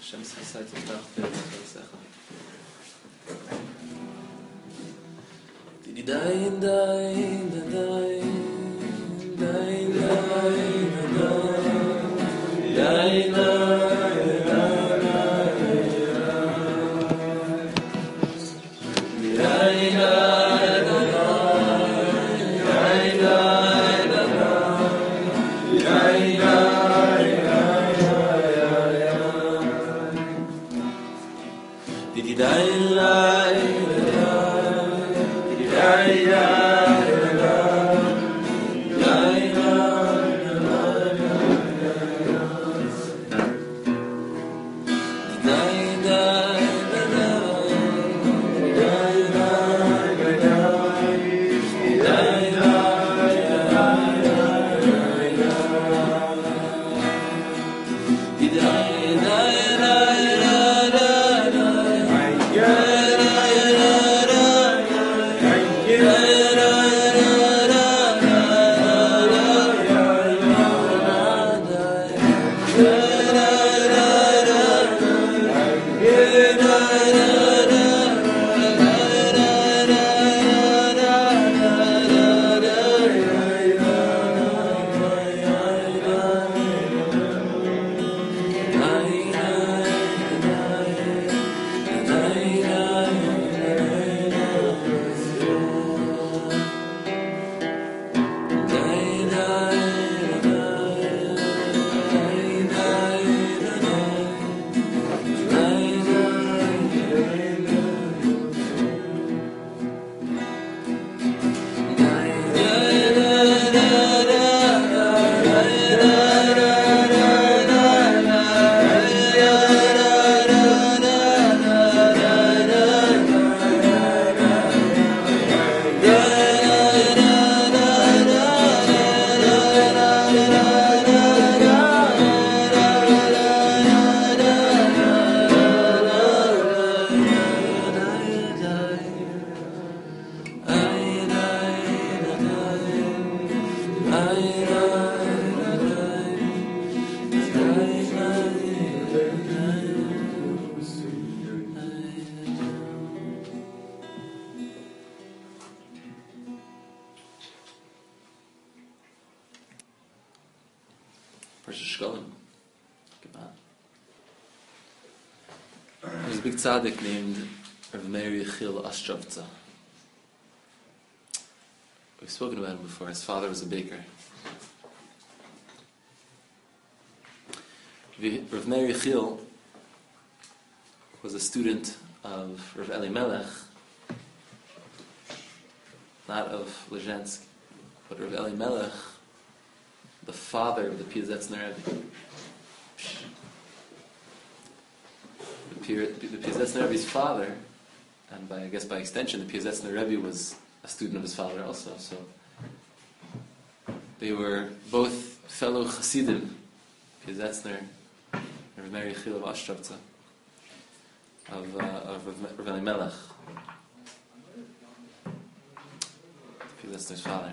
Hashem's chesed yiftach b'chasecha. Dain dain dain dain dain There's a big tzaddik named Rav Meir Yechiel Ostrovtza. We've spoken about him before. His father was a baker. Rav Meir Yechiel was a student of Rav Elimelech, not of Lezhensk, but Rav Elimelech, the father of the Piazetzner Rebbe. The Piazetzner Rebbe's father, and I guess by extension, the Piazetzner Rebbe was a student of his father also. So they were both fellow Hasidim, Piazetzner and Rav Meir Yechiel of Ostrovtza, of Rav Elimelech, Piazetzner's father.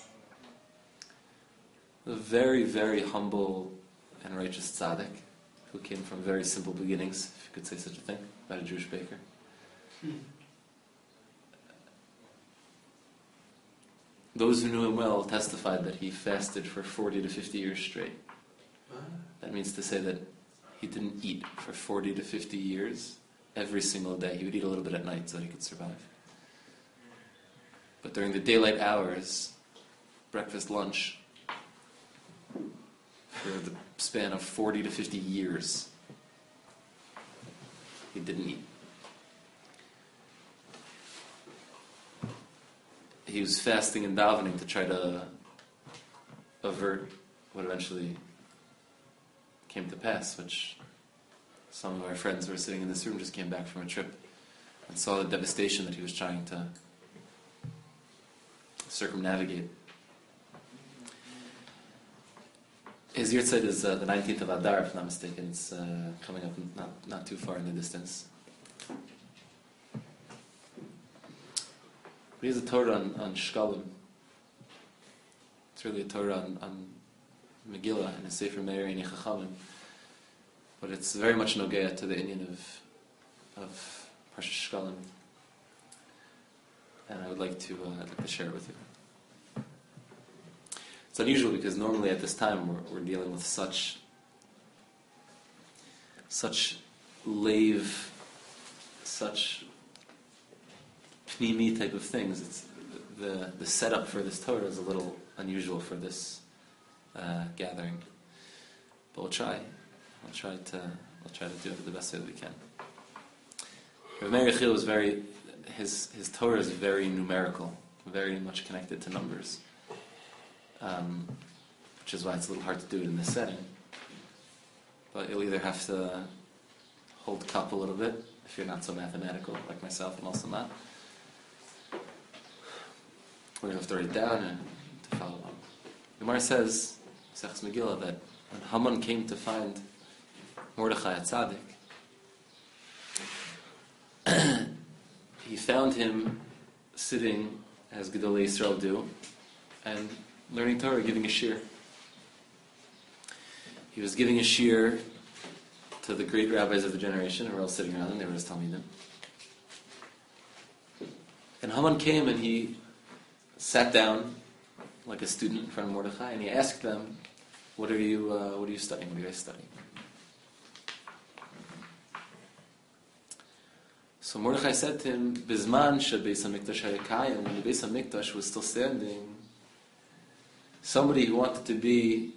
A very, very humble and righteous tzaddik who came from very simple beginnings, if you could say such a thing, about a Jewish baker. Those who knew him well testified that he fasted for 40 to 50 years straight. That means to say that he didn't eat for 40 to 50 years every single day. He would eat a little bit at night so that he could survive. But during the daylight hours, breakfast, lunch, for the span of 40 to 50 years, he didn't eat. He was fasting and davening to try to avert what eventually came to pass, which some of our friends who were sitting in this room just came back from a trip and saw the devastation that he was trying to circumnavigate. His yahrzeit is the 19th of Adar, if I'm not mistaken. It's coming up not too far in the distance. He has a Torah on Shkalim. It's really a Torah on Megillah and a Sefer Meir Einei Chachamim. but it's very much nogea to the Indian of Parsha Shkalim, and I would like to share it with you. It's unusual because normally at this time we're dealing with such lave, such pnimi type of things. It's the setup for this Torah is a little unusual for this gathering, but we'll try. I'll try to do it the best way that we can. Rav Meir Yechiel was his Torah is very numerical, very much connected to numbers, which is why it's a little hard to do it in this setting. But you'll either have to hold cup a little bit if you're not so mathematical like myself, and also not. We're going to have to write it down and to follow along. Gemara says, Maseches Megillah, that when Haman came to find Mordechai at Tzaddik, he found him sitting, as Gedolei Yisrael do, and learning Torah, giving a shir. He was giving a shir to the great rabbis of the generation who were all sitting around him. They were his Talmidim. And Haman came and he sat down like a student in front of Mordechai, and he asked them, "What are you studying? What are you guys studying?" So Mordechai said to him, "Bizman shebeis hamikdash hayakayim, when the Beis Hamikdash was still standing, somebody who wanted to be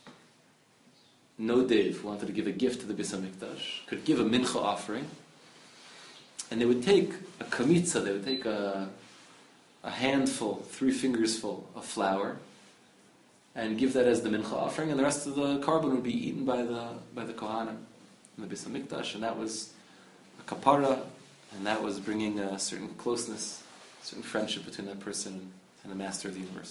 nodev, who wanted to give a gift to the Beis Hamikdash, could give a mincha offering, and they would take a kamitza, they would take a handful, 3 fingers full of flour, and give that as the mincha offering, and the rest of the carbon would be eaten by the kohanim in the Beis Hamikdash, and that was a kapara, and that was bringing a certain closeness, a certain friendship between that person and the master of the universe."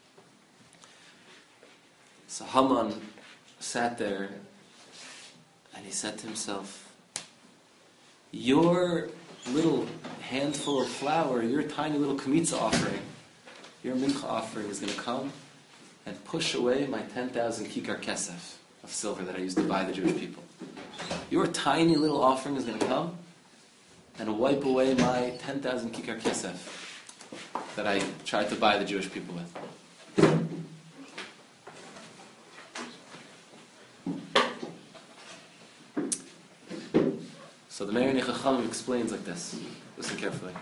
So Haman sat there, and he said to himself, "Your little handful of flour, your tiny little kamitza offering, your mincha offering is going to come and push away my 10,000 kikar kesef of silver that I used to buy the Jewish people. Your tiny little offering is going to come and wipe away my 10,000 kikar kesef that I tried to buy the Jewish people with." So the Meir Chachamim explains like this. Listen carefully.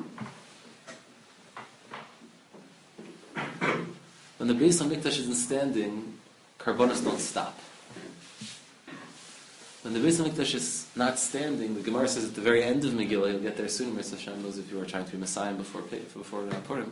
When the Beis Hamikdash isn't standing, karbonos don't stop. When the Beis Hamikdash is not standing, the Gemara says at the very end of Megillah, you'll get there soon, Mr. Hashem, those of you who are trying to be Messiah before Purim.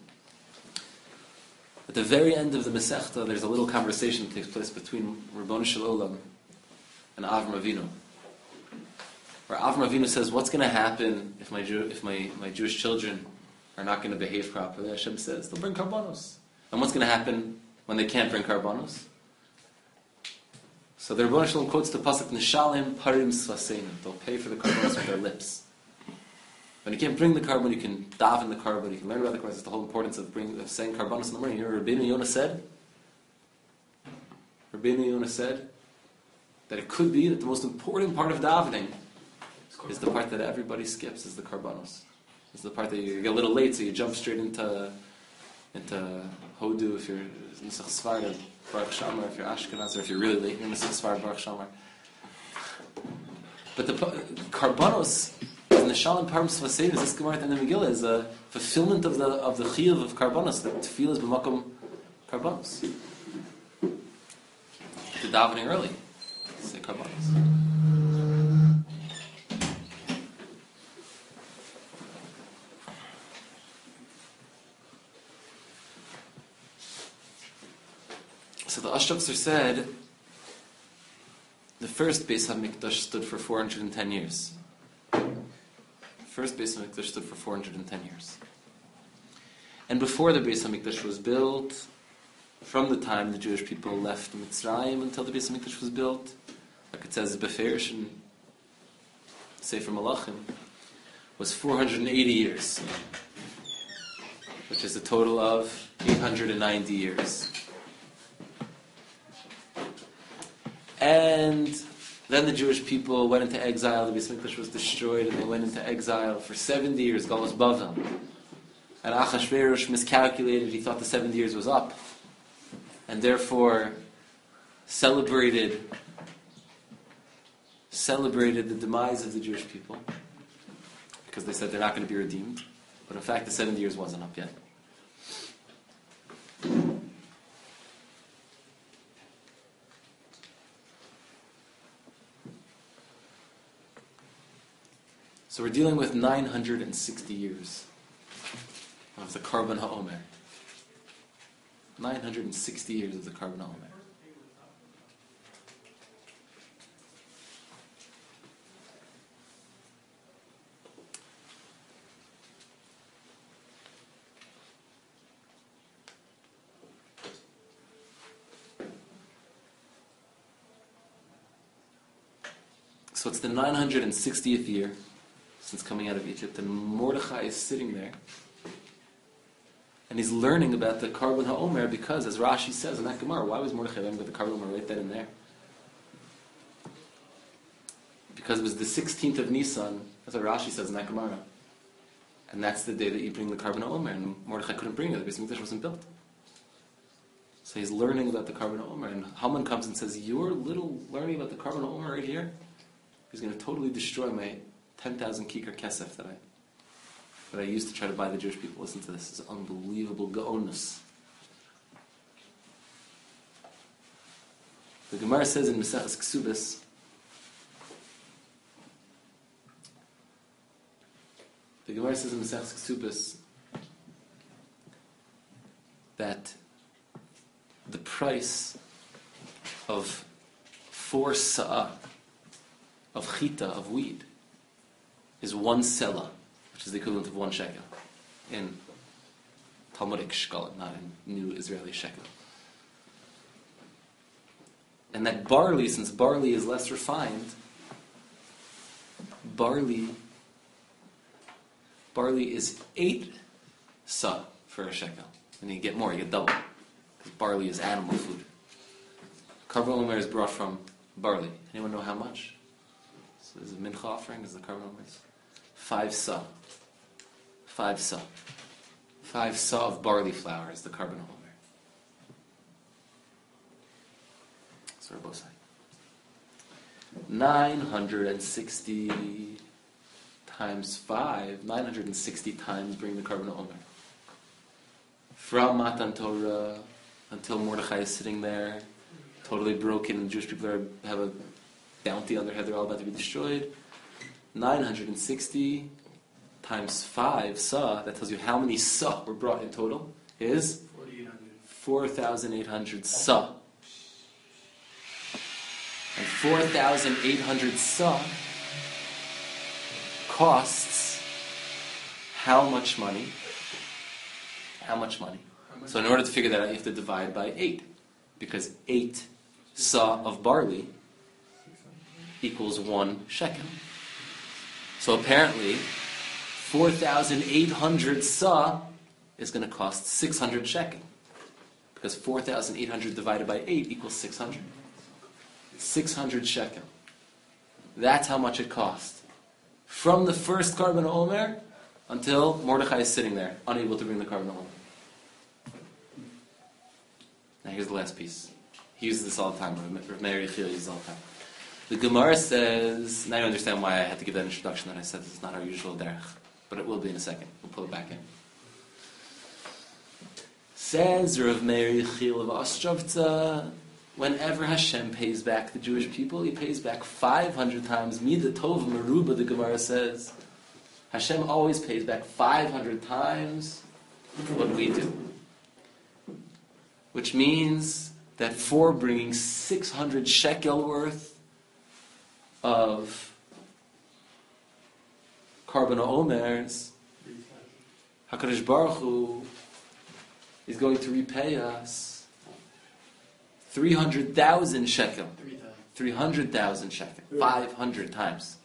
At the very end of the Masechta, there's a little conversation that takes place between Ribono Shel Olam and Avram Avinu, where Avram Avinu says, "What's going to happen if my Jewish children are not going to behave properly?" Hashem says, "They'll bring karbonos." And what's going to happen when they can't bring karbonos? So the Ribono Shel Olam quotes the pasuk, "Nishalim parim svaseinu." They'll pay for the karbonos with their lips. When you can't bring the carbon, you can daven the carbon. You can learn about the carbon. It's the whole importance of saying karbonos in the morning. You know what Rabbeinu Yonah said? Rabbeinu Yonah said that it could be that the most important part of davening is the part that everybody skips, is the karbonos. It's the part that you get a little late, so you jump straight into Hodu if you're Nisach Sfar, Baruch Shamar if you're Ashkenaz, or if you're really late, you're Nisach Sfar, Baruch Shamar. But the karbonos in the Shalom Parim Svaseinu, this Gemara at the end of Megillah, is a fulfillment of the chiyuv of karbonos, that tefillah is b'makom karbonos. The davening early, say karbonos. So the Ashtabzer said the first Beis HaMikdash stood for 410 years. The first Beis HaMikdash stood for 410 years. And before the Beis HaMikdash was built, from the time the Jewish people left Mitzrayim until the Beis HaMikdash was built, like it says Beferish in Sefer Malachim, was 480 years, which is a total of 890 years. And Then the Jewish people went into exile, the Beis Mikdash was destroyed, and they went into exile for 70 years, Galus Bavel. And Achashverosh miscalculated, he thought the 70 years was up, and therefore celebrated the demise of the Jewish people, because they said they're not going to be redeemed. But in fact, the 70 years wasn't up yet. So we're dealing with 960 years of the Karban HaOmer. 960 years of the Karban HaOmer. So it's the 960th year since coming out of Egypt, and Mordechai is sitting there, and he's learning about the Karban HaOmer because, as Rashi says in that Gemara, why was Mordechai learning about the Karban HaOmer right then and there? Because it was the 16th of Nisan, that's what Rashi says in that Gemara, and that's the day that you bring the Karban HaOmer, and Mordechai couldn't bring it, the Beis Mikdash wasn't built. So he's learning about the Karban HaOmer, and Haman comes and says, your little learning about the Karban HaOmer right here is going to totally destroy my 10,000 kikar kesef that I used to try to buy the Jewish people. Listen to this. This is unbelievable gaonus. The Gemara says in Maseches Ksubis, that the price of 4 sa'ah of chita, of weed, is 1 sela, which is the equivalent of 1 shekel in Talmudic shkolim, not in new Israeli shekel. And that barley, since barley is less refined, barley is 8 sa for a shekel. And you get more, you get double. Because barley is animal food. Karban HaOmer is brought from barley. Anyone know how much? So there's a mincha offering, is the Karban HaOmer. 5 sa. 5 sa. 5 sa of barley flour is the Karban HaOmer. So we're both saying. 960 times 5, 960 times bring the Karban HaOmer. From Matan Torah until Mordechai is sitting there, totally broken, and the Jewish people have a bounty on their head, they're all about to be destroyed. 960 times 5 sa, that tells you how many sa were brought in total, is 4,800 sa. And 4,800 sa costs how much money? How much money? So in order to figure that out, you have to divide by 8. Because 8 sa of barley equals 1 shekel. So apparently, 4,800 sa is going to cost 600 shekel. Because 4,800 divided by 8 equals 600. 600 shekel. That's how much it cost. From the first Karban HaOmer until Mordechai is sitting there, unable to bring the Karban HaOmer. Now here's the last piece. He uses this all the time. Rav Meir Yechiel uses it all the time. The Gemara says, now you understand why I had to give that introduction that I said this is not our usual derech. But it will be in a second. We'll pull it back in. Says Rav Meir Yechiel of Ostrovtza, whenever Hashem pays back the Jewish people, He pays back 500 times. Mida Tov Meruba, the Gemara says. Hashem always pays back 500 times what we do. Which means that for bringing 600 shekel worth of Karban HaOmers, HaKadosh Baruch Hu is going to repay us 300,000 shekel. 300,000 shekel. 500 times.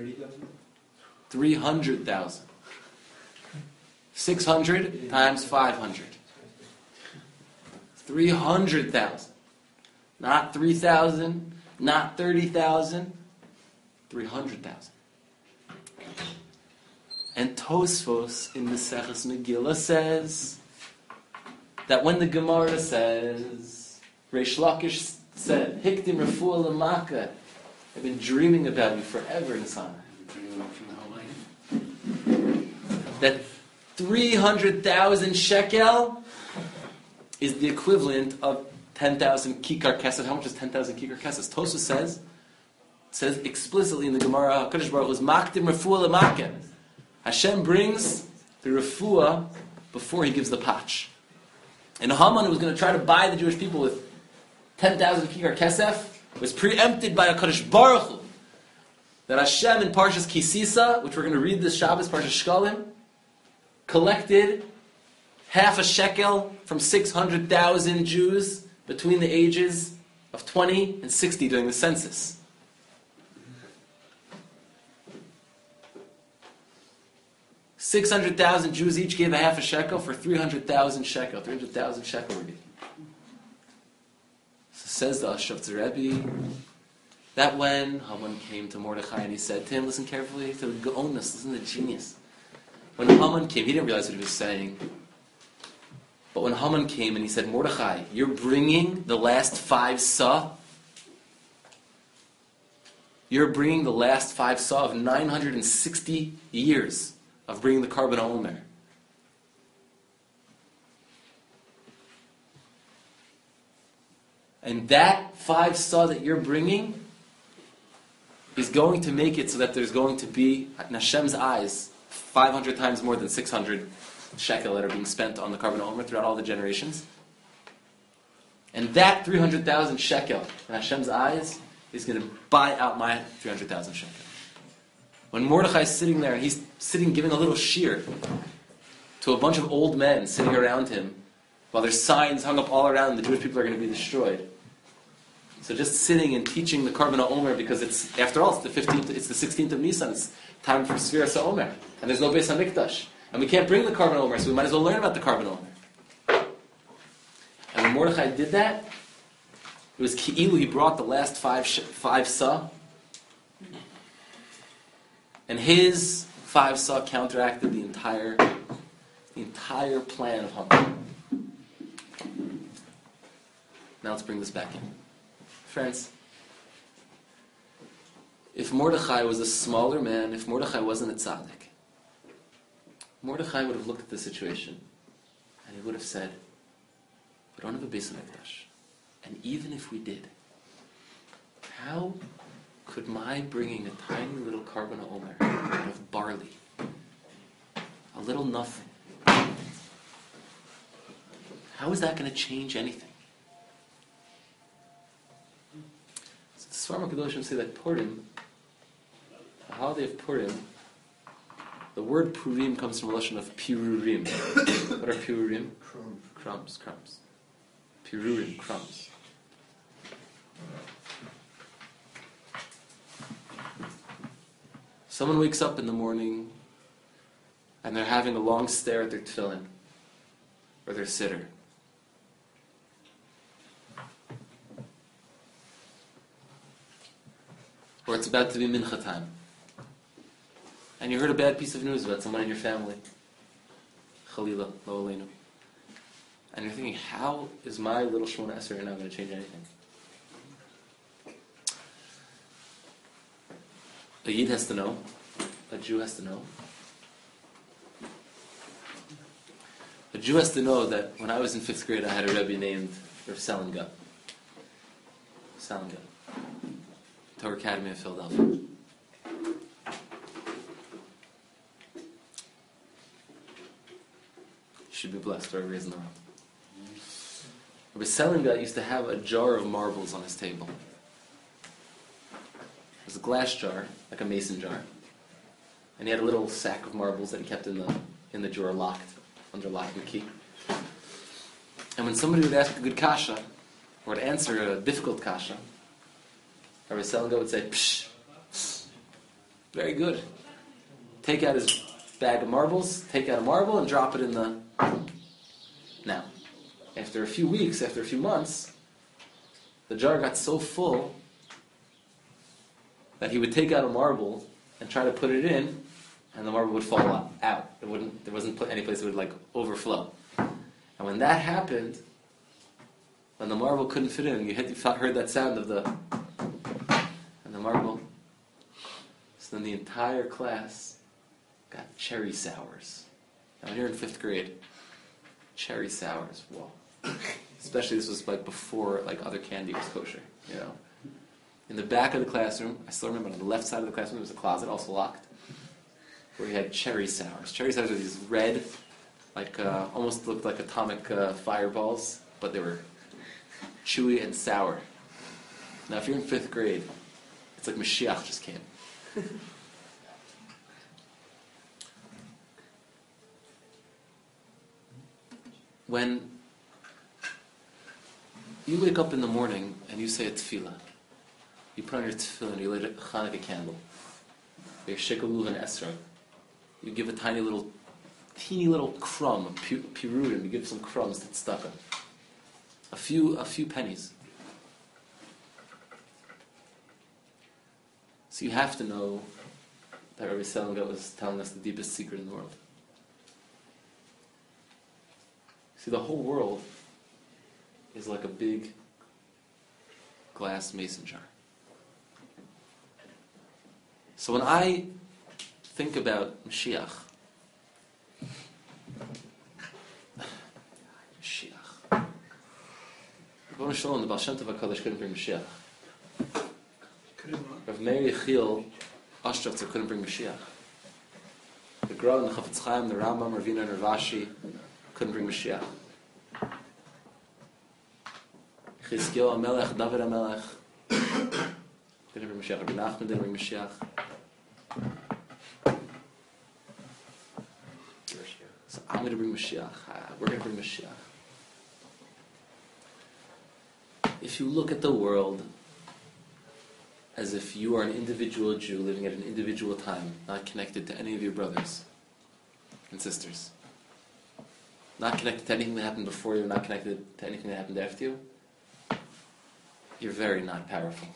300,000. 600 times 500. 300,000. Not 3,000, Not 30,000, 300,000. And Tosfos in the Seches Megillah says that when the Gemara says, Reish Lakish said, Hikdim Refuah Lamaka, I've been dreaming about you forever, Nisana. That 300,000 shekel is the equivalent of 10,000 kikar kesef. How much is 10,000 kikar kesef? Tosfos says explicitly in the Gemara, HaKadosh Baruch Hu is makdim refuah l'maken. Hashem brings the refuah before He gives the patch. And Haman, who was going to try to buy the Jewish people with 10,000 kikar kesef, was preempted by HaKadosh Baruch Hu. That Hashem in Parshas Kisisa, which we're going to read this Shabbos, Parshas Shkalim, collected half a shekel from 600,000 Jews between the ages of 20 and 60 during the census. $600,000 Jews each gave a half a shekel for 300,000 shekel. 300,000 shekel Rebbe. So says the Ashafzer Rebbe that when Haman came to Mordechai and he said to him, listen carefully to the Gaonus, listen to the genius. When Haman came, he didn't realize what he was saying. But when Haman came and he said, Mordechai, you're bringing the last 5 sa. You're bringing the last 5 sa of 960 years of bringing the Karban HaOmer. And that 5 sa that you're bringing is going to make it so that there's going to be, in Hashem's eyes, 500 times more than 600 shekel that are being spent on the Karban HaOmer throughout all the generations. And that 300,000 shekel in Hashem's eyes is going to buy out my 300,000 shekel. When Mordechai is sitting there and he's sitting giving a little shear to a bunch of old men sitting around him while there's signs hung up all around, the Jewish people are going to be destroyed. So just sitting and teaching the Karban HaOmer, because it's, after all, it's the 16th of Nisan, it's time for Sfiras HaOmer, and there's no Beis HaMikdash. And we can't bring the Karban HaOmer, so we might as well learn about the Karban HaOmer. And when Mordechai did that, it was Ki'ilu, he brought the last 5 sa, and his 5 sa counteracted the entire plan of Haman. Now let's bring this back in. Friends, if Mordechai was a smaller man, if Mordechai wasn't a tzaddik, Mordechai would have looked at the situation and he would have said, we don't have a Beis HaMikdash. And even if we did, how could my bringing a tiny little Karban HaOmer out of barley, a little nothing, how is that going to change anything? So the Sfarim HaKadoshim say that Purim, the holiday of Purim, the word Purim comes from a lashon of pirurim. What are pirurim? Crumbs. Pirurim, crumbs. Someone wakes up in the morning and they're having a long stare at their tefillin or their siddur. Or it's about to be mincha time. And you heard a bad piece of news about someone in your family. Chalila, lo aleinu. And you're thinking, how is my little Shemona Esrei now going to change anything? A Yid has to know. A Jew has to know. A Jew has to know that when I was in 5th grade, I had a Rebbe named Rav Salinger. Torah Academy of Philadelphia. You should be blessed wherever he is in the world. Rabbi Salinger used to have a jar of marbles on his table. It was a glass jar, like a mason jar. And he had a little sack of marbles that he kept in the drawer, locked, under lock and key. And when somebody would ask a good kasha, or would answer a difficult kasha, Rabbi Salinger would say, psh, very good. Take out his bag of marbles, take out a marble and drop it in the... Now, after a few weeks, after a few months, the jar got so full that he would take out a marble and try to put it in, and the marble would fall out. There wasn't any place it would like overflow. And when that happened, when the marble couldn't fit in, you heard that sound of the marble. So then the entire class got cherry sours. Now when you're in 5th grade, cherry sours, whoa. Especially this was like before like other candy was kosher, you know. In the back of the classroom, I still remember on the left side of the classroom there was a closet, also locked, where we had cherry sours. Cherry sours are these red, like almost looked like atomic fireballs, but they were chewy and sour. Now if you're in 5th grade, it's like Mashiach just came. When you wake up in the morning and you say a tefillah, you put on your tefillah, you light a Hanukkah candle, your shekel lulav and esrog, you give a teeny little crumb, pirudim, you give some crumbs to tzedakah, a few pennies. So you have to know that Rabbi Selengut was telling us the deepest secret in the world. See, the whole world is like a big glass mason jar. So when I think about Mashiach, Rebbeinu Shalom, the Baal Shem Tov HaKadosh couldn't bring Mashiach. Rav Meir Yechiel Ostrowitzer couldn't bring Mashiach. The Gra and the Chafetz Chaim, the Rambam, Ravina and Rav Ashi couldn't bring Mashiach. Chizkiyahu HaMelech, David HaMelech didn't bring Mashiach. Rabbi Nachman didn't bring Mashiach. So I'm going to bring Mashiach. We're going to bring Mashiach. If you look at the world as if you are an individual Jew living at an individual time, not connected to any of your brothers and sisters, not connected to anything that happened before you, not connected to anything that happened after you, you're very not powerful.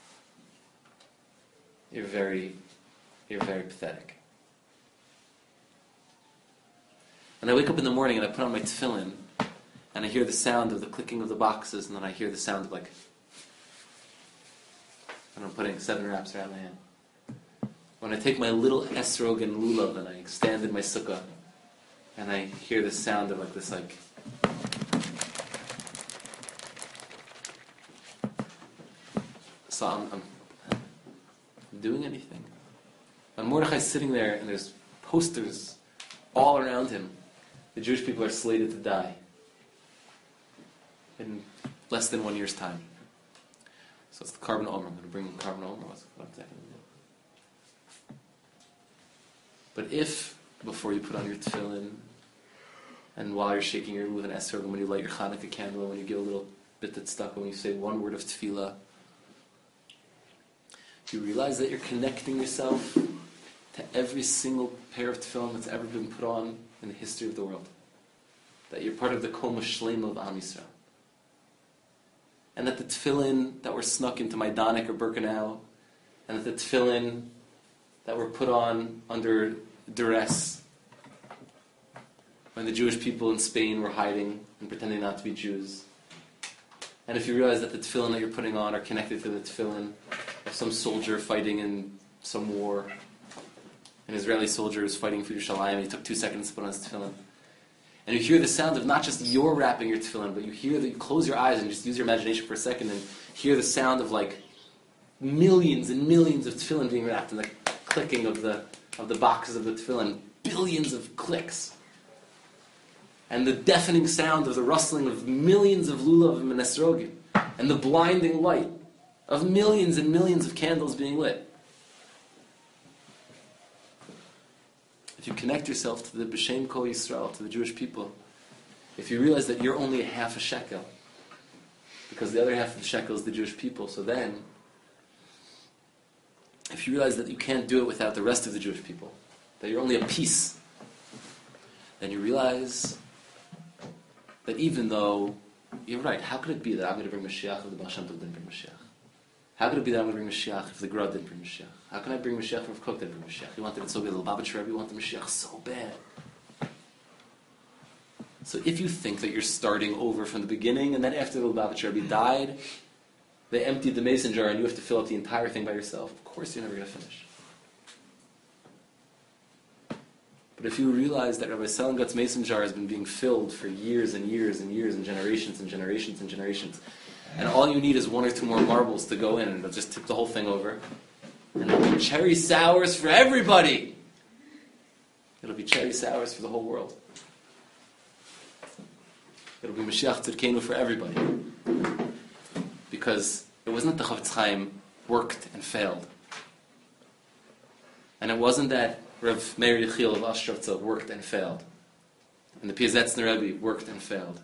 You're very pathetic. And I wake up in the morning and I put on my tefillin and I hear the sound of the clicking of the boxes, and then I hear the sound of like, and I'm putting 7 wraps around my hand. When I take my little esrog and lulav and I stand in my sukkah, and I hear the sound of like this like, so I'm doing anything. When Mordechai's sitting there and there's posters all around him, the Jewish people are slated to die in less than 1 year's time. So it's the Carbon Omer. I'm going to bring the Carbon Omer. What's that going to do? But if, before you put on your tefillin, and while you're shaking your lulav and esrog, and when you light your Hanukkah candle, when you give a little bit that's stuck, when you say one word of tefillah, you realize that you're connecting yourself to every single pair of tefillin that's ever been put on in the history of the world. That you're part of the Koma Shlema of Am Yisrael. And that the tefillin that were snuck into Majdanek or Birkenau, and that the tefillin that were put on under duress when the Jewish people in Spain were hiding and pretending not to be Jews. And if you realize that the tefillin that you're putting on are connected to the tefillin of some soldier fighting in some war, an Israeli soldier is fighting for Yerushalayim, and he took 2 seconds to put on his tefillin. And you hear the sound of not just your wrapping your tefillin, but you hear that you close your eyes and just use your imagination for a second and hear the sound of like millions and millions of tefillin being wrapped and the clicking of the boxes of the tefillin, billions of clicks. And the deafening sound of the rustling of millions of lulav and esrogim, and the blinding light of millions and millions of candles being lit. If you connect yourself to the B'Shem Kol Yisrael, to the Jewish people, if you realize that you're only a half a shekel, because the other half of the shekel is the Jewish people, so then, if you realize that you can't do it without the rest of the Jewish people, that you're only a piece, then you realize that even though, you're right, how could it be that I'm going to bring Mashiach and the Baal Shem Tov didn't bring Mashiach? How could it be that I'm going to bring Mashiach if the Gra didn't bring Mashiach? How can I bring Mashiach if Rav Kook didn't bring Mashiach? He wanted it so bad. The Lubavitcher Rebbe wanted Mashiach so bad. So if you think that you're starting over from the beginning, and then after the Lubavitcher Rebbe died, they emptied the mason jar and you have to fill up the entire thing by yourself, of course you're never going to finish. But if you realize that Rabbi Selengat's mason jar has been being filled for years and years and years and generations and generations and generations, and all you need is one or two more marbles to go in and it'll just tip the whole thing over, and it'll be cherry sours for everybody. It'll be cherry sours for the whole world. It'll be Mashiach Tzidkenu for everybody. Because it wasn't that the Chofetz Chaim worked and failed. And it wasn't that Rav Meir Yechiel of Ostrovtza worked and failed. And the Piazetzner Rebbe worked and failed.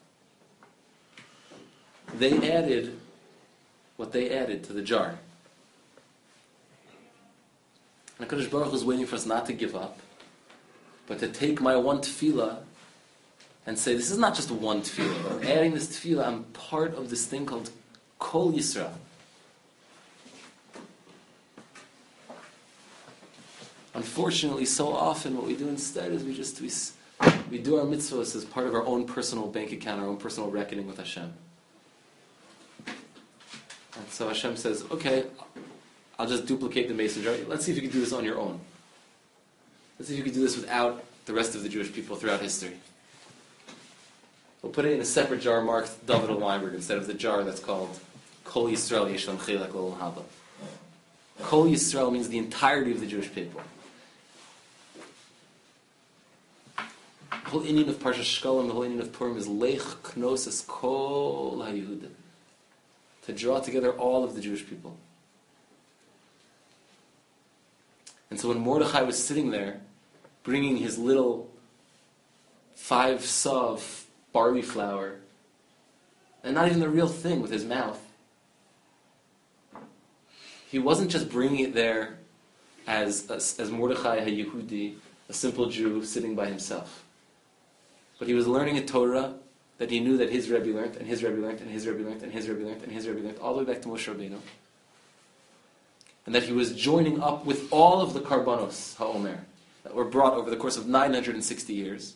They added what they added to the jar. And HaKadosh Baruch Hu is waiting for us not to give up, but to take my one tefillah and say, this is not just one tefillah. I'm adding this tefillah, I'm part of this thing called Kol Yisrael. Unfortunately, so often what we do instead is we do our mitzvahs as part of our own personal bank account, our own personal reckoning with Hashem. And so Hashem says, okay, I'll just duplicate the mason jar. Let's see if you can do this on your own. Let's see if you can do this without the rest of the Jewish people throughout history. We'll put it in a separate jar marked David of Weinberg instead of the jar that's called Kol Yisrael Yeshlam Chilek L'Olam Haba. Kol Yisrael means the entirety of the Jewish people. The whole Indian of Parsha Shkolim, the whole Indian of Purim is Lech Knosas Kol HaYehudim. To draw together all of the Jewish people. And so when Mordechai was sitting there, bringing his little 5 saw of barley flour, and not even the real thing with his mouth, he wasn't just bringing it there as Mordechai HaYehudi, a simple Jew sitting by himself. But he was learning a Torah that he knew that his Rebbe learned, and his Rebbe learned, and his Rebbe learned, and his Rebbe learned, and his Rebbe learned, all the way back to Moshe Rabbeinu. And that he was joining up with all of the Karbanos HaOmer that were brought over the course of 960 years.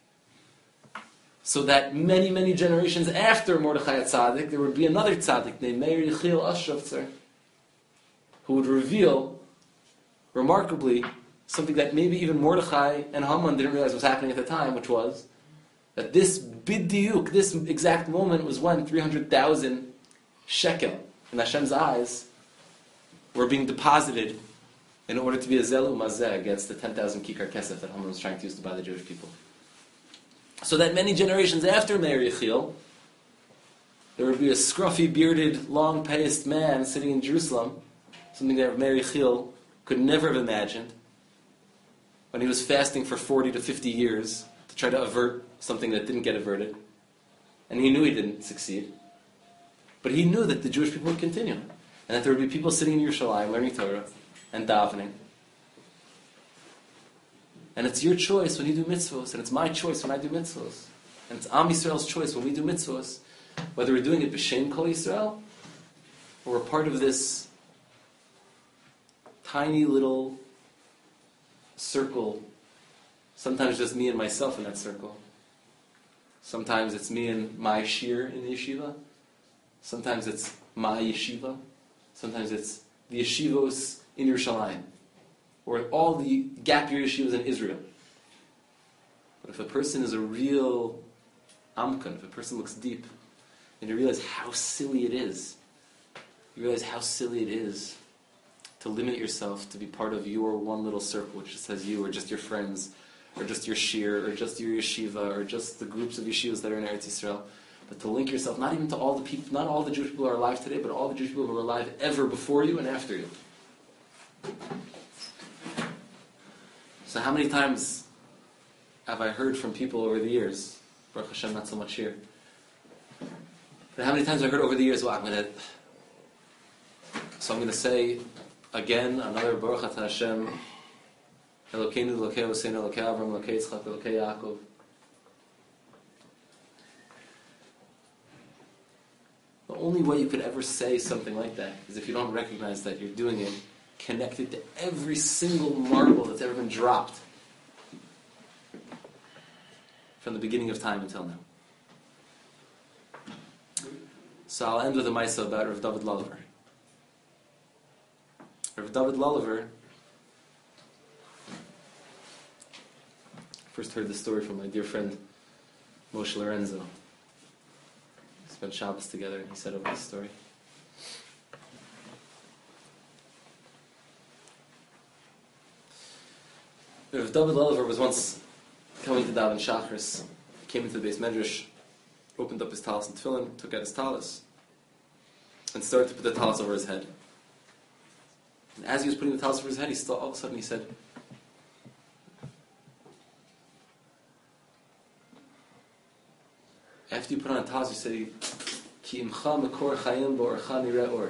So that many, many generations after Mordechai Tzaddik, there would be another Tzaddik named Meir Yechiel Ostrovtzer, who would reveal, remarkably, something that maybe even Mordechai and Haman didn't realize was happening at the time, which was that this bidiyuk, this exact moment, was when 300,000 shekel in Hashem's eyes were being deposited in order to be a zelu mazeh against the 10,000 kikar kesef that Haman was trying to use to buy the Jewish people. So that many generations after Meir Yechiel, there would be a scruffy, bearded, long-paced man sitting in Jerusalem, something that Meir Yechiel could never have imagined, when he was fasting for 40 to 50 years to try to avert something that didn't get averted. And he knew he didn't succeed. But he knew that the Jewish people would continue. And that there would be people sitting in Yerushalayim learning Torah and davening. And it's your choice when you do mitzvahs, and it's my choice when I do mitzvahs. And it's Am Yisrael's choice when we do mitzvahs, whether we're doing it b'shem Kol Yisrael, or we're part of this tiny little circle, sometimes just me and myself in that circle. Sometimes it's me and my shir in the yeshiva. Sometimes it's my yeshiva. Sometimes it's the yeshivos in Yerushalayim, or all the gap year yeshivas in Israel. But if a person is a real amkan, if a person looks deep, and you realize how silly it is, to limit yourself to be part of your one little circle, which just has you, or just your friends, or just your shir, or just your yeshiva, or just the groups of yeshivas that are in Eretz Yisrael, but to link yourself not even to all the people, not all the Jewish people who are alive today, but all the Jewish people who are alive ever before you and after you. So how many times have I heard from people over the years, Baruch Hashem, not so much here, but how many times have I heard over the years, well, I'm going to say again another Baruch Atah Hashem, Elokeinu, Elokei Oseinu, Elokei Avram, Elokei Yitzchak, Elokei Yaakov. The only way you could ever say something like that is if you don't recognize that you're doing it connected to every single marble that's ever been dropped from the beginning of time until now. So I'll end with a Maisa about Rav David Laliver. Rav David Laliver, first heard the story from my dear friend Moshe Lorenzo. We spent Shabbos together and he said over this story. Rav David Laliver was once coming to daven Shachris, came into the Beis Medrash, opened up his talis and tefillin, took out his talis, and started to put the talis over his head. And as he was putting the talis over his head, all of a sudden he said, after you put on a talis, you say, Ki imcha mekor chayim bo'orcha nireh or.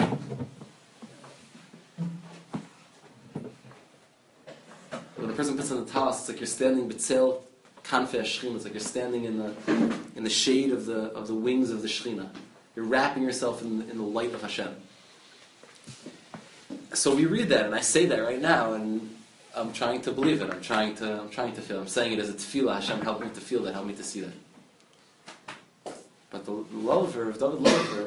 When a person puts on the talis, it's like you're standing b'tzel kanfei hashchina. It's like you're standing in the shade of the wings of the Shechina. You're wrapping yourself in the light of Hashem. So we read that, and I say that right now, and I'm trying to believe it. I'm trying to feel. I'm saying it as a tefillah. Hashem, help me to feel that. Help me to see that. But the Laliver of David Laliver,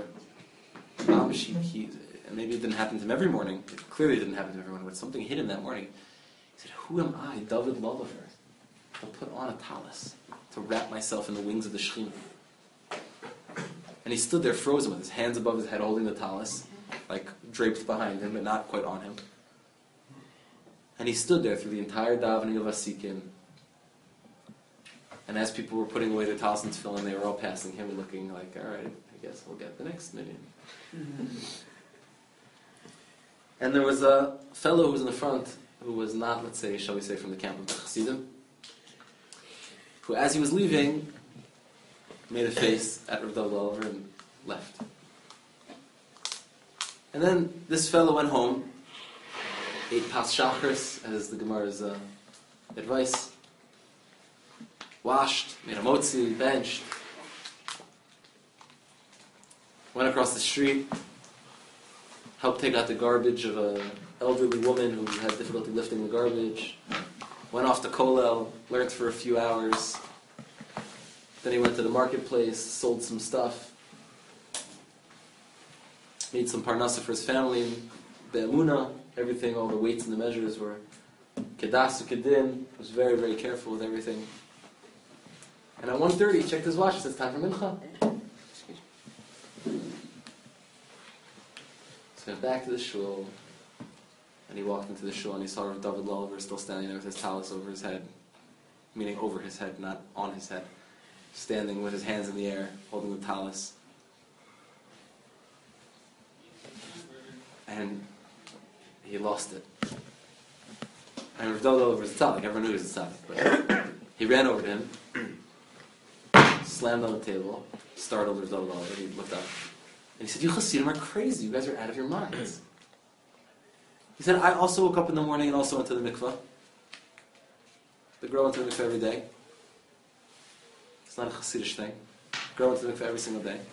and maybe it didn't happen to him every morning. It clearly didn't happen to him every morning, but something hit him that morning. He said, "Who am I, David Laliver, to put on a talis, to wrap myself in the wings of the Shechina?" And he stood there frozen with his hands above his head, holding the talis, like draped behind him, but not quite on him. And he stood there through the entire davening of Asikim. And as people were putting away their talis and tefillin, they were all passing him and looking like, all right, I guess we'll get the next minyan. And there was a fellow who was in the front, who was not, let's say, shall we say, from the camp of the Chassidim, who, as he was leaving, made a face at Rav David Laliver and left. And then this fellow went home, ate pas shachris, as the Gemara's advice, washed, made a motzi, benched, went across the street, helped take out the garbage of an elderly woman who had difficulty lifting the garbage, went off to Kollel, learned for a few hours. Then he went to the marketplace, sold some stuff, made some parnasa for his family, be'emunah, everything, all the weights and the measures were kedas u'kedin, was very, very careful with everything. And at 1:30 he checked his watch, he said, it's time for mincha. So he went back to the shul, and he walked into the shul and he saw Rav David Laliver still standing there with his talis over his head, meaning over his head, not on his head, standing with his hands in the air, holding the talis. And he lost it. And Rav David Laliver was a tzaddik, everyone knew he was a tzaddik, but he ran over to him, slammed on the table, startled Rav David Laliver. He looked up, and he said, "You Hasidim are crazy. You guys are out of your minds." He said, "I also woke up in the morning and also went to the mikveh. The girl went to the mikveh every day. It's not a Hasidish thing. The girl went to the mikveh every single day.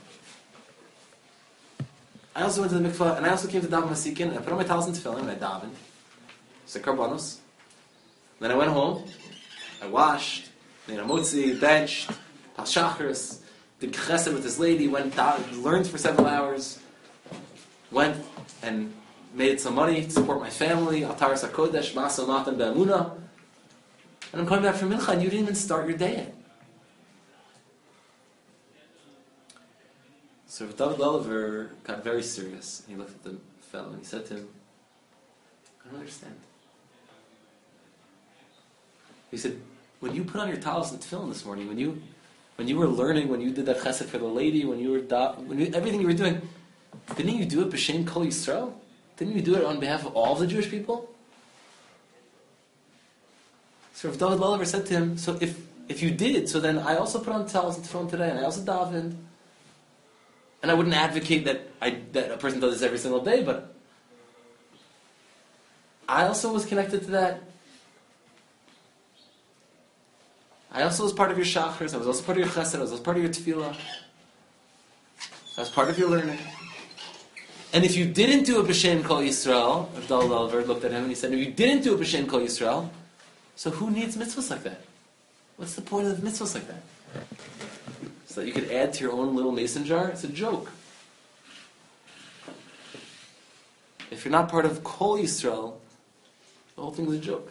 I also went to the mikveh, and I also came to daven Masikin, and I put on my talis and tefillin, and I davened. It's like karbanos. Then I went home, I washed, made a motzi, benched, pas shachris, did chesed with this lady, went down, learned for several hours, went and made some money to support my family, ataras hakodesh, masa matan be'emunah, and I'm coming back from mincha, and you didn't even start your day yet." So David Laliver got very serious. He looked at the fellow and he said to him, "I don't understand." He said, "When you put on your talis and tefillin this morning, when you were learning, when you did that chesed for the lady, when you were everything you were doing, didn't you do it b'shem kol Yisrael? Didn't you do it on behalf of all the Jewish people?" So Rav David Laliver said to him, "So if you did, so then I also put on talis and tefillin today, and I also davened. And I wouldn't advocate that a person does this every single day, but I also was connected to that. I also was part of your shachris. I was also part of your chesed. I was also part of your tefillah. That's part of your learning. And if you didn't do a B'Shem Kol Yisrael, Abdul Oliver looked at him and he said, if you didn't do a B'Shem Kol Yisrael, so who needs mitzvahs like that? What's the point of mitzvahs like that? So that you could add to your own little mason jar? It's a joke. If you're not part of Kol Yisrael, the whole thing is a joke.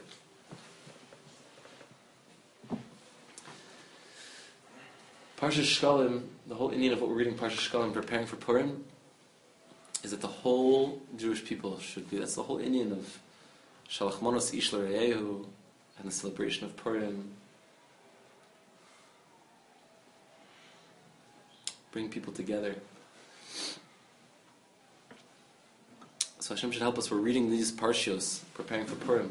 Parsha Shkalim, the whole Indian of what we're reading, Parsha Shkalim, preparing for Purim, is that the whole Jewish people should be. That's the whole Indian of Shalach Monos Ish L'Reyehu and the celebration of Purim. Bring people together. So Hashem should help us. We're reading these parshios, preparing for Purim.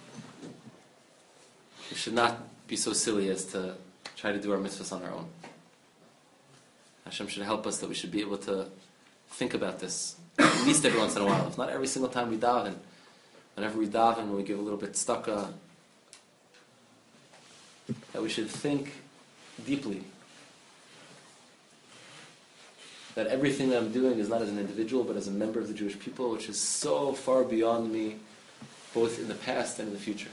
We should not be so silly as to try to do our mitzvahs on our own. Hashem should help us that we should be able to think about this, at least every once in a while. If not every single time we daven. Whenever we daven, when we give a little bit tzedakah, that we should think deeply. That everything that I'm doing is not as an individual, but as a member of the Jewish people, which is so far beyond me, both in the past and in the future.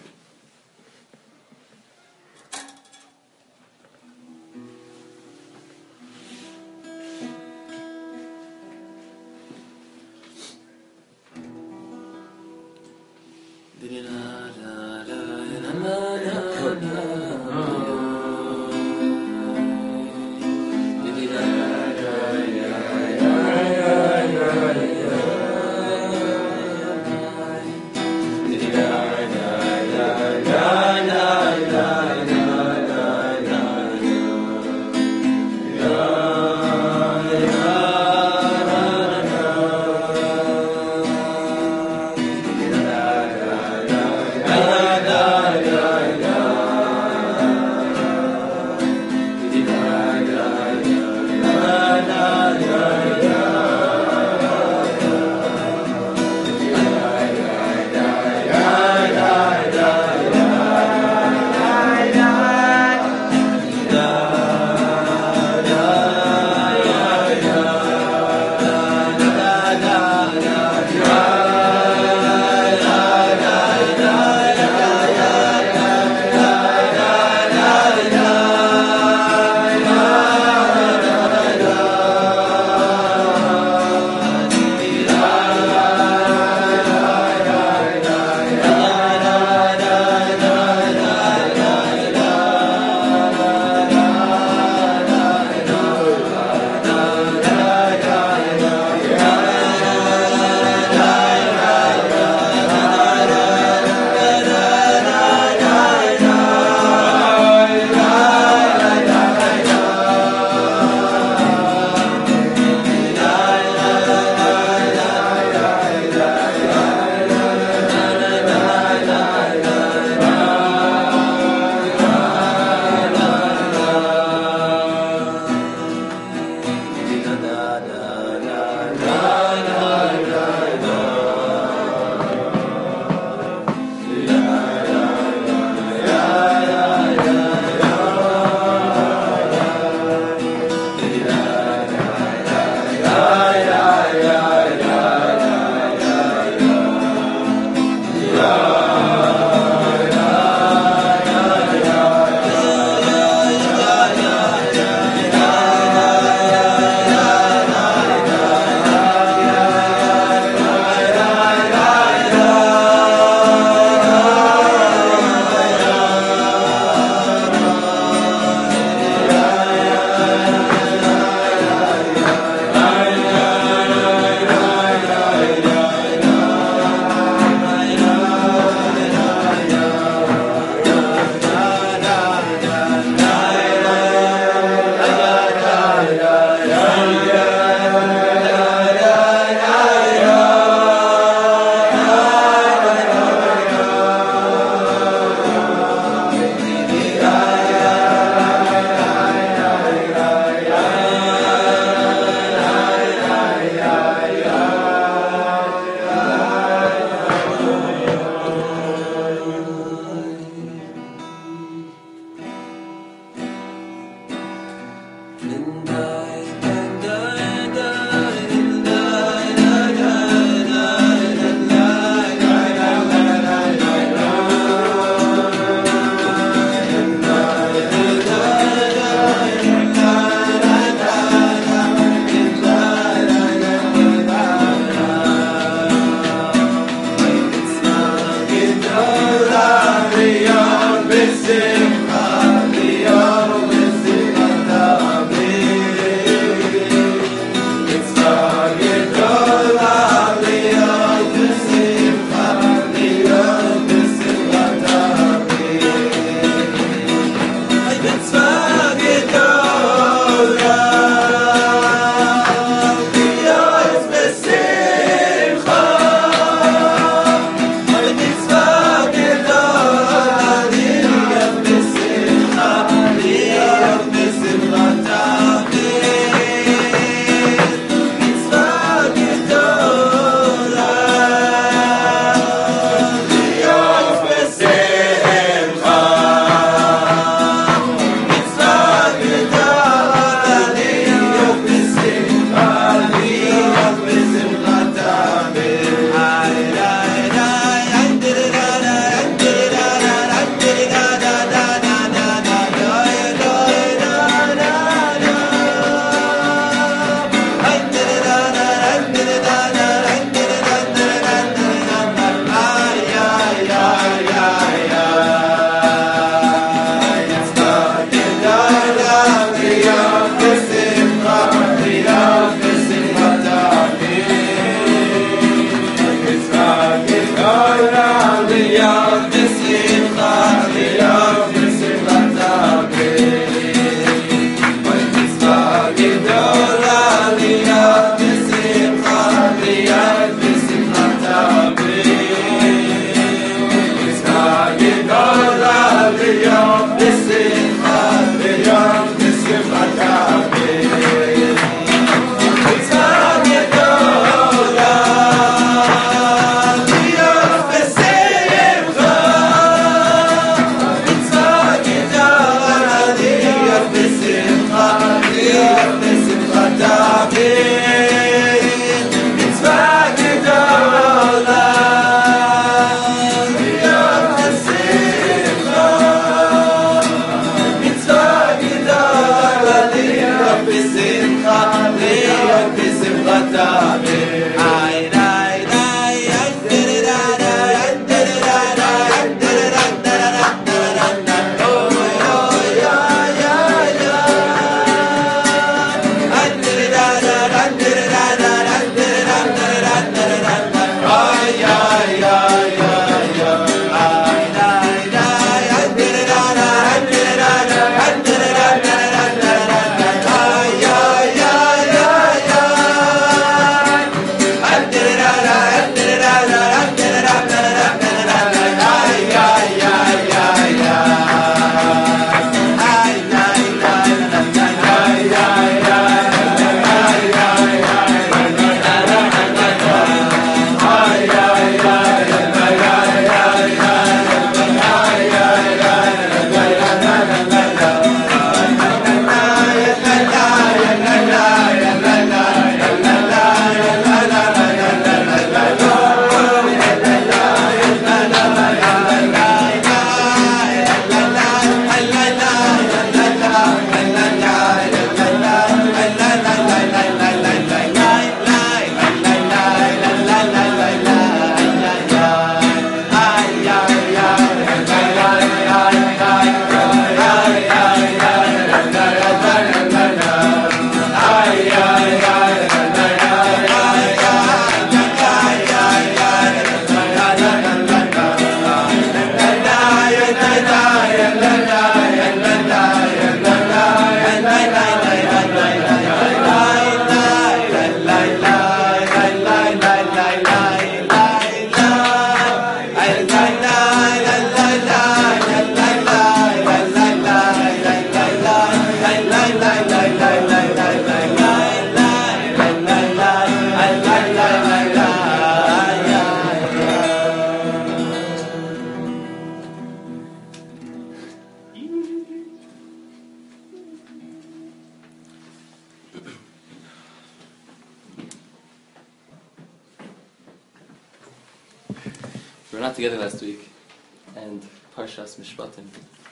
We were not together last week, and Parshas Mishpatim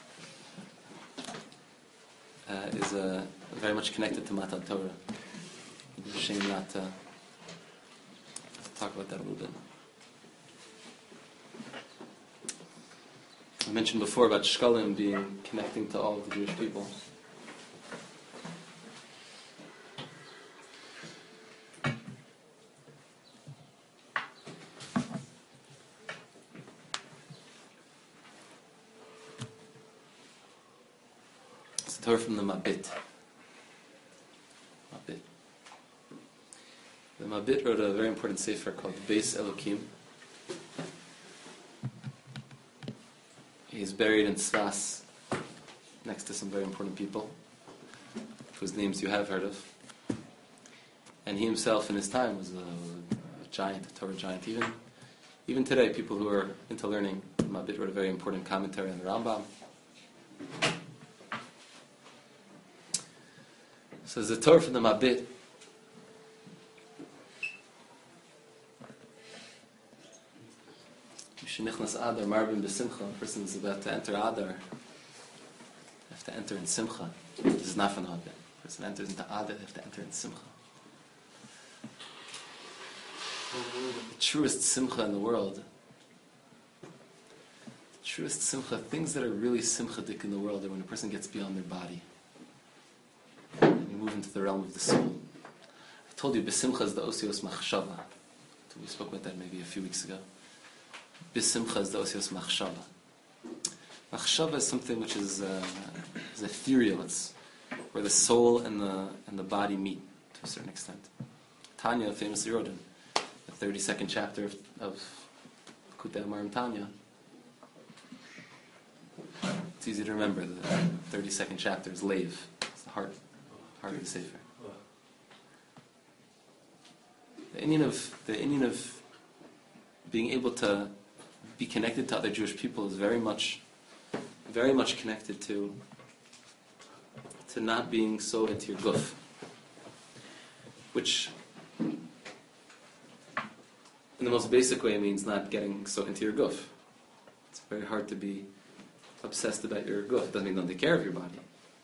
is very much connected to Matan Torah. It's a shame not to talk about that a little bit. I mentioned before about Shkalim being connecting to all of the Jewish people. It's a Torah from the Mabit. The Mabit wrote a very important sefer called Beis Elokim. He's buried in Tzfas, next to some very important people, whose names you have heard of. And he himself, in his time, was a giant, a Torah giant. Even today, people who are into learning, Mabit wrote a very important commentary on the Rambam. So there's a Torah from the Mabit. Shenichnas Adar, Marbim b'Simcha. A person is about to enter Adar. They have to enter in Simcha. This is not from the Mabit. A person enters into Adar, they have to enter in Simcha. The truest Simcha in the world, the truest Simcha, things that are really Simchadik in the world are when a person gets beyond their body. And you move into the realm of the soul. I told you, b'Simcha is the Osios Machshava. We spoke about that maybe a few weeks ago. B'Simcha is the Osios Machshava. Machshava is something which is ethereal. It's where the soul and the body meet to a certain extent. Tanya famously wrote in the 32nd chapter of Kutei Amarim Tanya. It's easy to remember. The 32nd chapter is Leiv. It's the heart of the Sefer. The Indian of being able to be connected to other Jewish people is very much connected to not being so into your guf, which in the most basic way means not getting so into your guf. It's very hard to be obsessed about your guf. It doesn't mean don't take care of your body.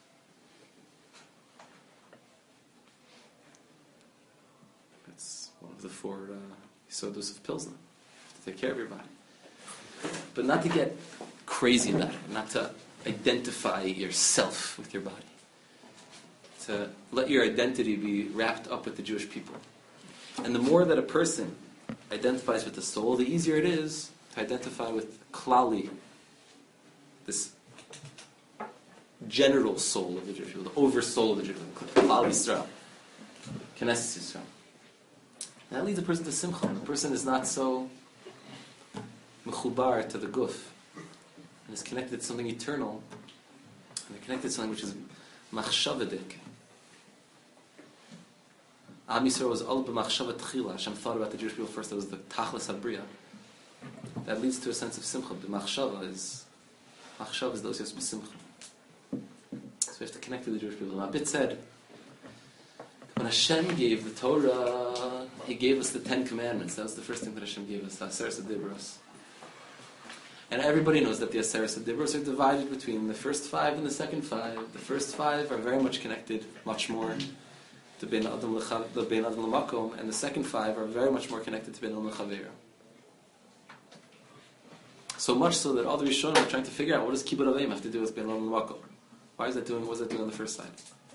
It's one of the 4 Yesodus of Pilsner. To take care of your body. But not to get crazy about it, not to identify yourself with your body. To let your identity be wrapped up with the Jewish people. And the more that a person identifies with the soul, the easier it is to identify with Klali, this general soul of the Jewish people, the over-soul of the Jewish people, Klal Yisrael, Knesset Yisrael. That leads a person to Simcha. The person is not so mechubar to the guf, and is connected to something eternal, and they're connected to something which is machshavadik. Am Yisrael was all b'machshava tchila. Hashem thought about the Jewish people first. That was the tachlis habriya. That leads to a sense of simcha. The machshava is the osios b'simcha. So we have to connect to the Jewish people. Mabit said, when Hashem gave the Torah, He gave us the 10 Commandments. That was the first thing that Hashem gave us, the Aseres HaDibros. And everybody knows that the Aseres HaDibros are divided between the first 5 and the second 5. The first 5 are very much connected, much more, to Bein Adam L'Makom, and the second 5 are very much more connected to Bein Adam L'Chaveiro. So much so that all the Rishonim are trying to figure out what does Kibbud Avim have to do with Bein Adam L'Makom? What is that doing on the first side?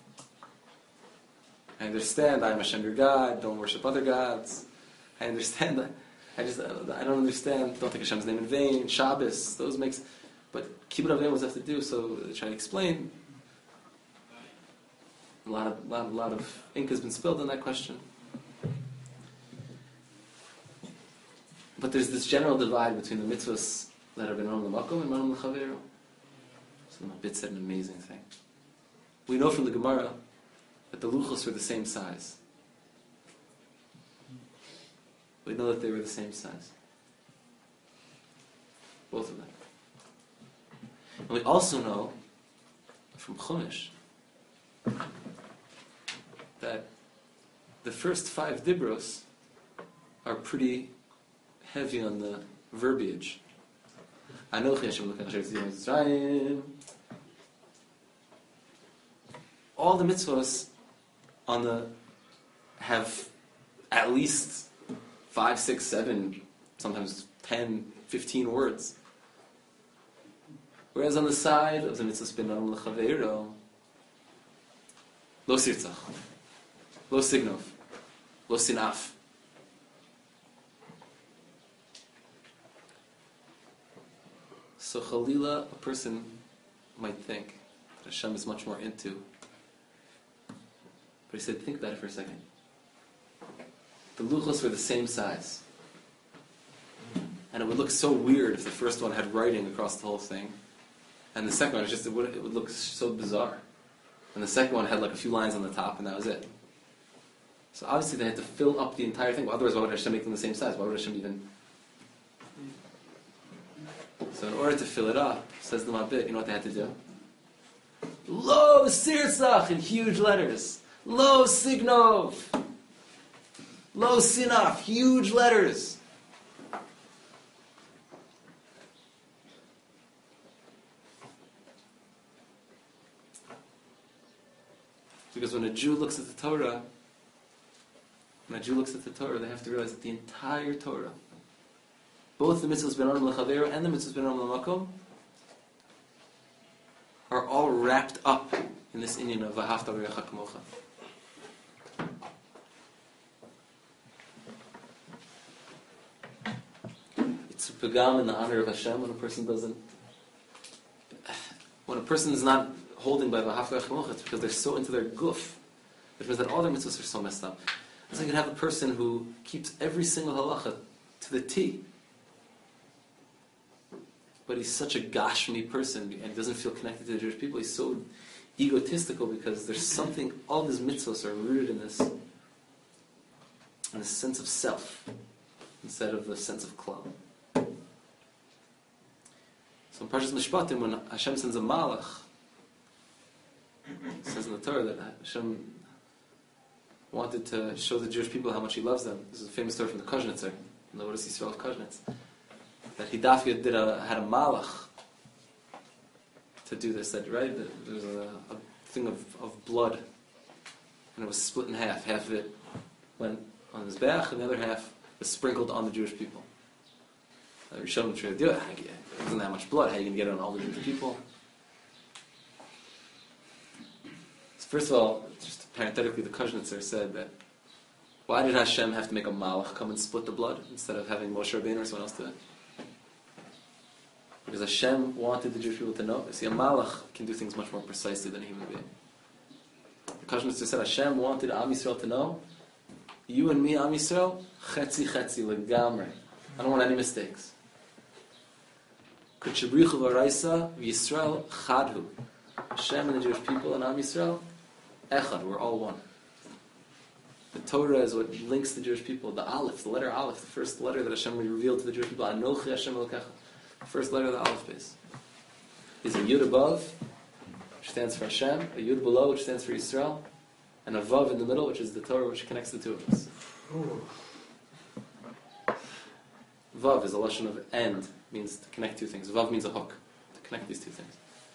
I understand, I am Hashem your God, don't worship other gods. I understand that. I don't understand, don't take Hashem's name in vain, Shabbos, those makes... But Kibbud Avim, what does that have to do? So they try to explain. A lot of ink has been spilled on that question. But there's this general divide between the mitzvahs that have been on the makom and on the chaveiro. So the Mabit said an amazing thing. We know from the Gemara that the luchos were the same size. We know that they were the same size. Both of them. And we also know from Chumash that the first 5 dibros are pretty heavy on the verbiage. Anochi Hashem Elokeinu asher tzivanu Mitzrayim. All the mitzvahs have at least 5, 6, 7, sometimes 10, 15 words. Whereas on the side of the mitzvahs bin adam l'chaveiro, lo sirtzach, lo signov, lo sinaf. So Chalila, a person might think that Hashem is much more into. But he said, think about it for a second. The luchos were the same size. And it would look so weird if the first one had writing across the whole thing. And the second one, it would look so bizarre. And the second one had like a few lines on the top, and that was it. So obviously they had to fill up the entire thing. Well, otherwise, why would Hashem make them the same size? Why would Hashem even... So in order to fill it up, says the Mabit, you know what they had to do? Lo Sirtzach in huge letters. Lo Signov. Lo Sinaf, huge letters. Because when a Jew looks at the Torah, they have to realize that the entire Torah, both the mitzvahs ben adam l'chaveiro and the mitzvahs ben adam l'makom, are all wrapped up in this inyan of v'ahavta v'recha kamocha. It's a pagam in the honor of Hashem when a person is not holding by v'ahavta v'recha kamocha. It's because they're so into their guf, which means that all their mitzvahs are so messed up. It's like you can have a person who keeps every single halacha to the T, but he's such a gashmi person and he doesn't feel connected to the Jewish people. He's so egotistical because there's something, all of his mitzvahs are rooted in this sense of self instead of the sense of klal. So in Parshas Mishpatim, when Hashem sends a malach, it says in the Torah that Hashem wanted to show the Jewish people how much he loves them. This is a famous story from the Koznitzer, in the Vodas Yisrael of Koznitz, that Hidafia had a malach to do this. That right, there was a thing of blood, and it was split in half. Half of it went on his back, and the other half was sprinkled on the Jewish people. Rishonim tried to do it. It wasn't that much blood. How are you going to get it on all the Jewish people? So first of all, just parenthetically, the Koznitzer said that why did Hashem have to make a malach come and split the blood instead of having Moshe Rabbeinu or someone else do it? Because Hashem wanted the Jewish people to know. See, a malach can do things much more precisely than a human being. The Koznitzer said Hashem wanted Am Yisrael to know, you and me, Am Yisrael, chetzi chetzi, legamre. I don't want any mistakes. Kutshabrichu v'araisa v'Yisrael chadhu. Hashem and the Jewish people and Am Yisrael, echad, we're all one. The Torah is what links the Jewish people. The Aleph, the letter Aleph, the first letter that Hashem revealed to the Jewish people. Anochi Hashem Elokecha. The first letter of the Aleph base is a Yud above, which stands for Hashem, a Yud below, which stands for Yisrael, and a Vav in the middle, which is the Torah, which connects the two of us. Vav is a lashon of end, means to connect two things. Vav means a hook, to connect these two things.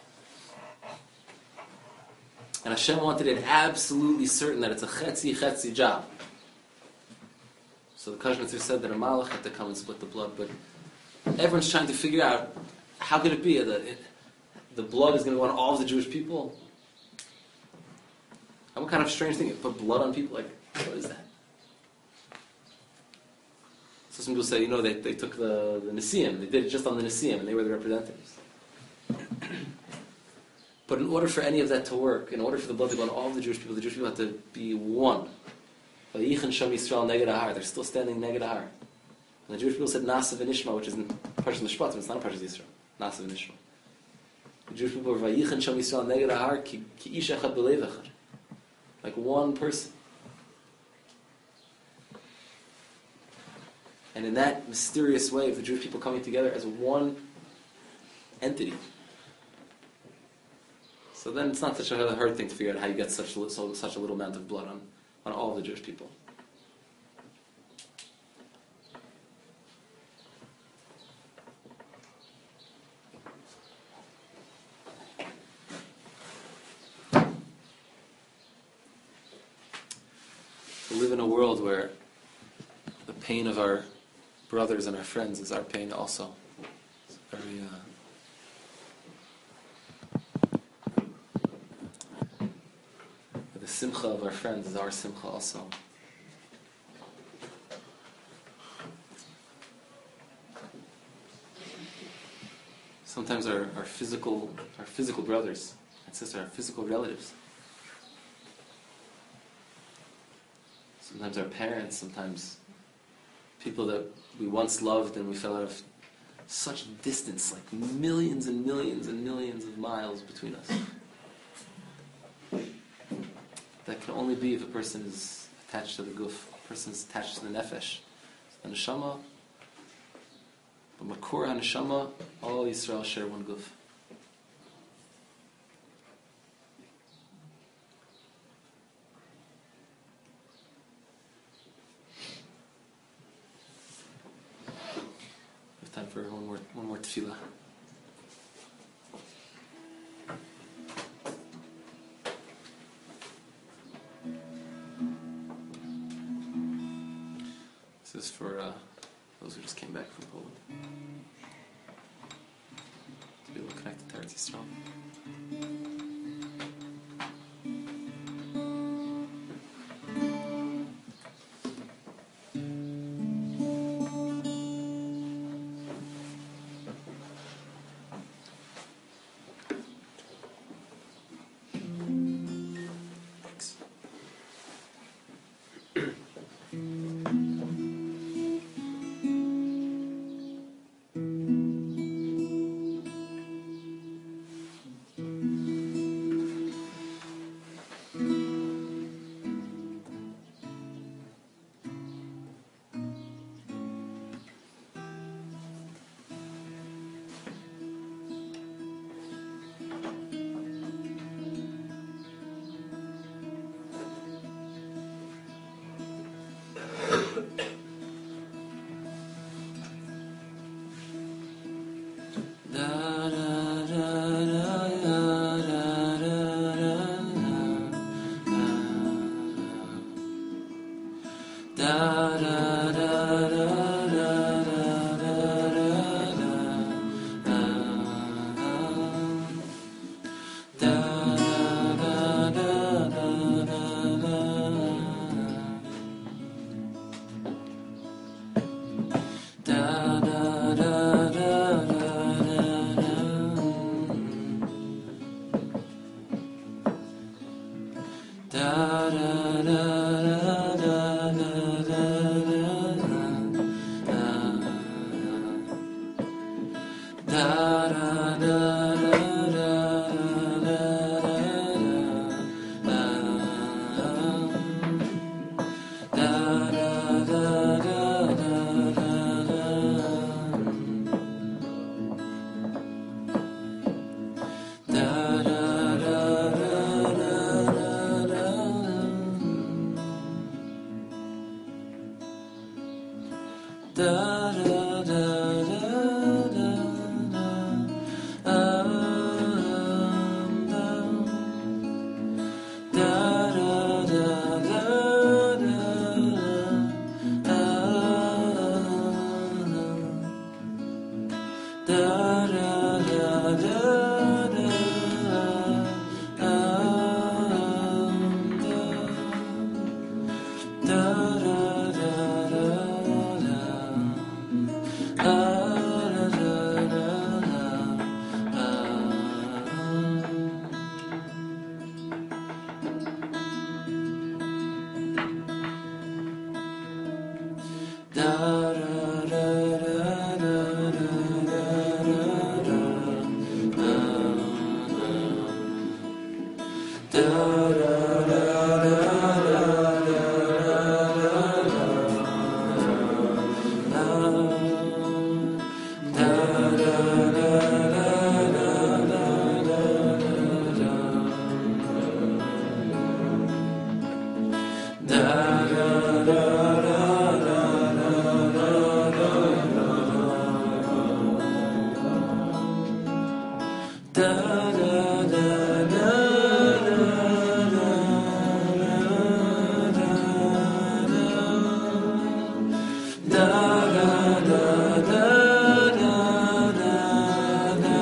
And Hashem wanted it absolutely certain that it's a chetzi job. So the Koznitzer said that a malach had to come and split the blood, but everyone's trying to figure out how could it be that the blood is going to go on all of the Jewish people. And what kind of strange thing? You put blood on people? Like, what is that? So some people say, they took the Nisim, they did it just on the Nisim, and they were the representatives. But in order for any of that to work, in order for the blood to go on all of the Jewish people had to be one. Vayichan Sham Yisrael neged Ahar. They're still standing neged Ahar. And the Jewish people said Nasa v'Nishma, which is in Parshas Mishpatim. It's not in Parshas Yisrael. Nasa v'Nishma. The Jewish people were Vayichan Sham Yisrael neged Ahar ki ish echad b'leiv echad. Like one person. And in that mysterious way of the Jewish people coming together as one entity. So then it's not such a hard thing to figure out how you get such a little amount of blood on all of the Jewish people. We live in a world where the pain of our brothers and our friends is our pain also. It's very simcha of our friends is our simcha also. Sometimes our physical brothers and sisters, our physical relatives. Sometimes our parents, sometimes people that we once loved and we felt out of such distance, like millions and millions and millions of miles between us. That can only be if a person is attached to the guf, a person is attached to the nefesh, the neshama. But Makur HaNeshama, all Yisrael share one guf. We have time for one more tefillah. This is for those who just came back from Poland. To be able to connect to Eretz Yisrael.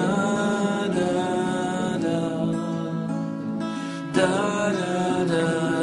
Da da da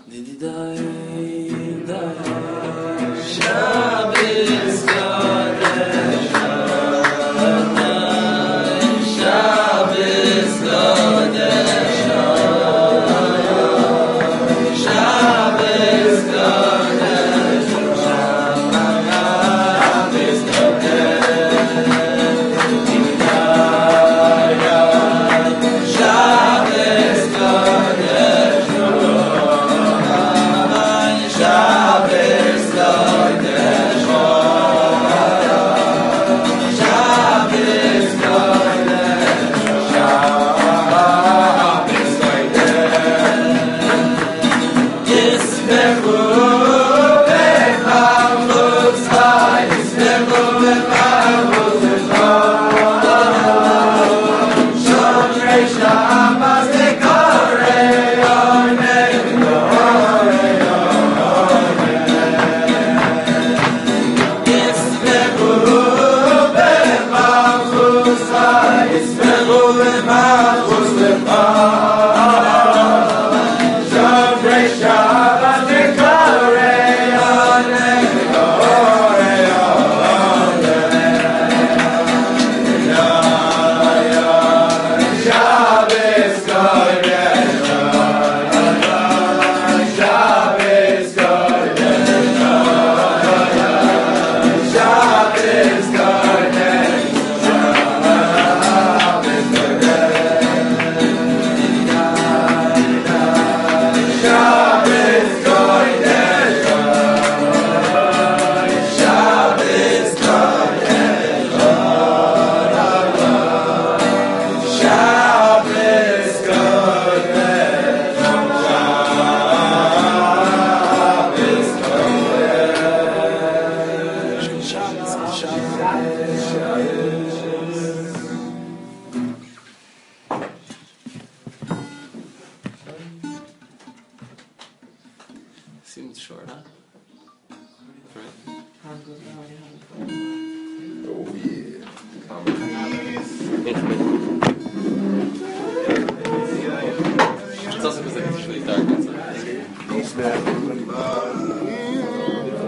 Seems short, huh? Right. Oh yeah. It's also because it's really dark outside. Snap.